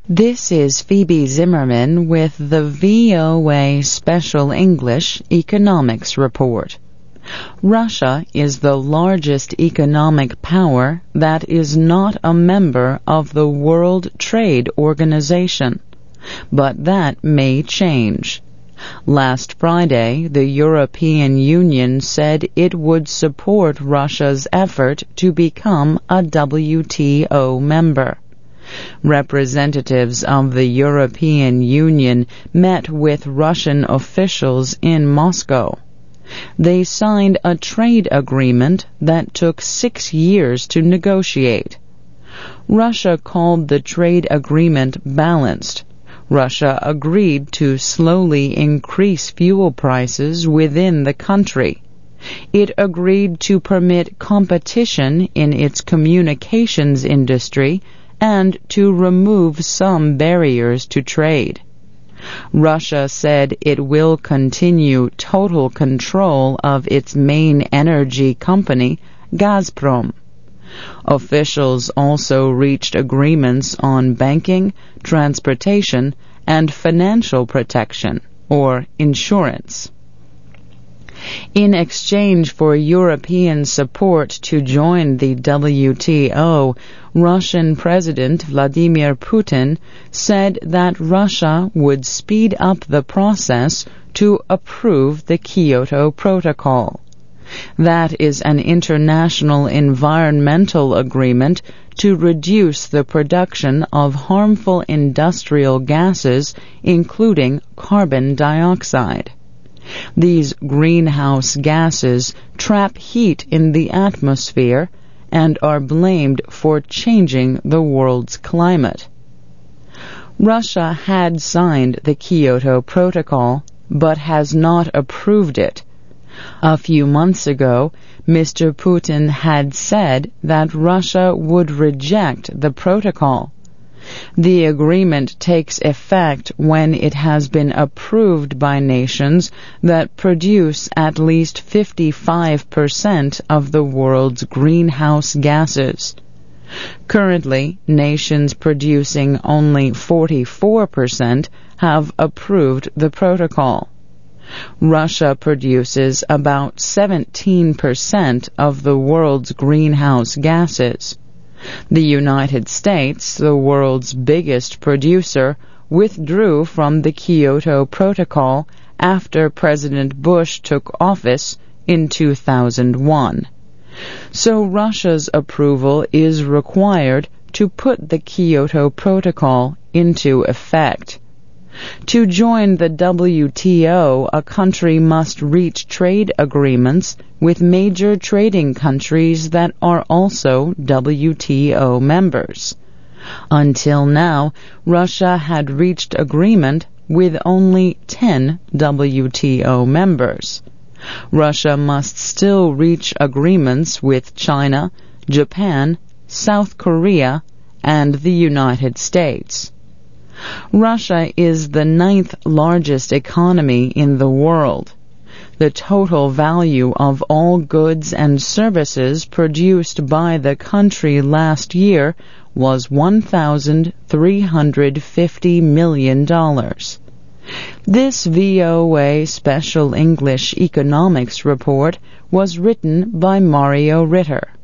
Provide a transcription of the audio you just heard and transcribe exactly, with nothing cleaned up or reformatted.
This is Phoebe Zimmerman with the V O A Special English Economics Report. Russia is the largest economic power that is not a member of the World Trade Organization, but that may change. Last Friday, the European Union said it would support Russia's effort to become a W T O member. Representatives of the European Union met with Russian officials in Moscow. They signed a trade agreement that took six years to negotiate. Russia called the trade agreement balanced. Russia agreed to slowly increase fuel prices within the country. It agreed to permit competition in its communications industry and to remove some barriers to trade. Russia said it will continue total control of its main energy company, Gazprom. Officials also reached agreements on banking, transportation, and financial protection, or insurance. In exchange for European support to join the W T O, Russian President Vladimir Putin said that Russia would speed up the process to approve the Kyoto Protocol. That is an international environmental agreement to reduce the production of harmful industrial gases, including carbon dioxide. These greenhouse gases trap heat in the atmosphere and are blamed for changing the world's climate. Russia had signed the Kyoto Protocol, but has not approved it. A few months ago, Mister Putin had said that Russia would reject the protocol. The agreement takes effect when it has been approved by nations that produce at least fifty-five percent of the world's greenhouse gases. Currently, nations producing only forty-four percent have approved the protocol. Russia produces about seventeen percent of the world's greenhouse gases. The United States, the world's biggest producer, withdrew from the Kyoto Protocol after President Bush took office in two thousand one. So Russia's approval is required to put the Kyoto Protocol into effect. To join the W T O, a country must reach trade agreements with major trading countries that are also W T O members. Until now, Russia had reached agreement with only ten W T O members. Russia must still reach agreements with China, Japan, South Korea, and the United States. Russia is the ninth largest economy in the world. The total value of all goods and services produced by the country last year was one thousand three hundred fifty million dollars. This V O A Special English Economics Report was written by Mario Ritter.